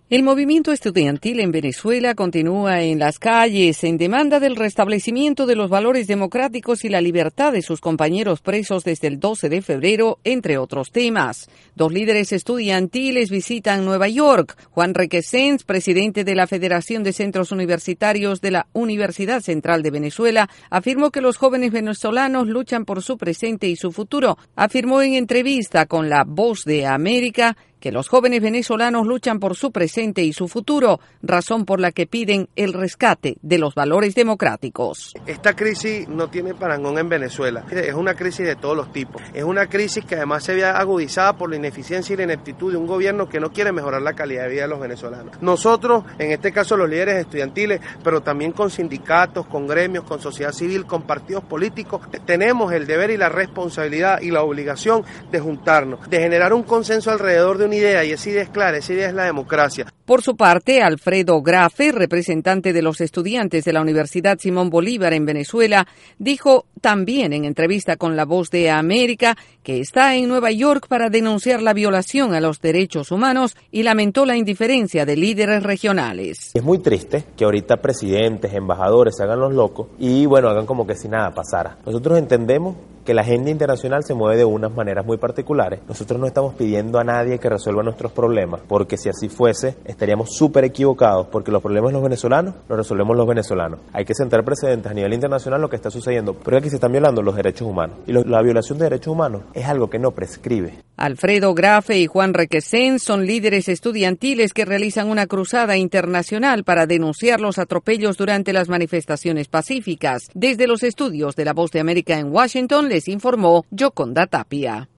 El movimiento estudiantil en Venezuela continúa en las calles en demanda del restablecimiento de los valores democráticos y la libertad de sus compañeros presos desde el 12 de febrero, entre otros temas. Dos líderes estudiantiles visitan Nueva York. Juan Requesens, presidente de la Federación de Centros Universitarios de la Universidad Central de Venezuela, afirmó que los jóvenes venezolanos luchan por su presente y su futuro. Afirmó en entrevista con La Voz de América que los jóvenes venezolanos luchan por su presente y su futuro, razón por la que piden el rescate de los valores democráticos. Esta crisis no tiene parangón en Venezuela, es una crisis de todos los tipos, es una crisis que además se ve agudizada por la ineficiencia y la ineptitud de un gobierno que no quiere mejorar la calidad de vida de los venezolanos. Nosotros, en este caso los líderes estudiantiles, pero también con sindicatos, con gremios, con sociedad civil, con partidos políticos, tenemos el deber y la responsabilidad y la obligación de juntarnos, de generar un consenso alrededor de una idea, y esa idea es clara, esa idea es la democracia. Por su parte, Alfredo Grafe, representante de los estudiantes de la Universidad Simón Bolívar en Venezuela, dijo también en entrevista con La Voz de América que está en Nueva York para denunciar la violación a los derechos humanos y lamentó la indiferencia de líderes regionales. Es muy triste que ahorita presidentes, embajadores se hagan los locos y hagan como que si nada pasara. Nosotros entendemos que la agenda internacional se mueve de unas maneras muy particulares. Nosotros no estamos pidiendo a nadie que resuelva nuestros problemas, porque si así fuese, estaríamos súper equivocados, porque los problemas de los venezolanos los resolvemos los venezolanos. Hay que sentar precedentes a nivel internacional lo que está sucediendo, porque aquí se están violando los derechos humanos. Y la violación de derechos humanos es algo que no prescribe. Alfredo Grafe y Juan Requesens son líderes estudiantiles que realizan una cruzada internacional para denunciar los atropellos durante las manifestaciones pacíficas. Desde los estudios de La Voz de América en Washington, les informó Yoconda Tapia.